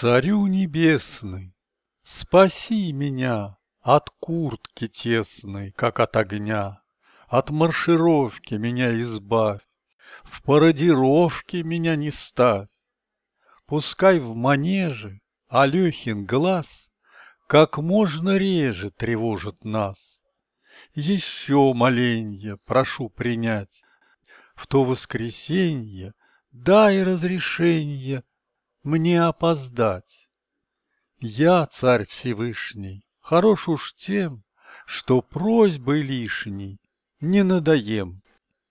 Царю небесный, спаси меня от куртки тесной, как от огня, от маршировки меня избавь, в пародировке меня не ставь. Пускай в манеже Алехин глаз как можно реже тревожит нас. Еще моленье прошу принять, в то воскресенье дай разрешенье мне опоздать. Я, Царь Всевышний, хорош уж тем, что просьбой лишней не надоем.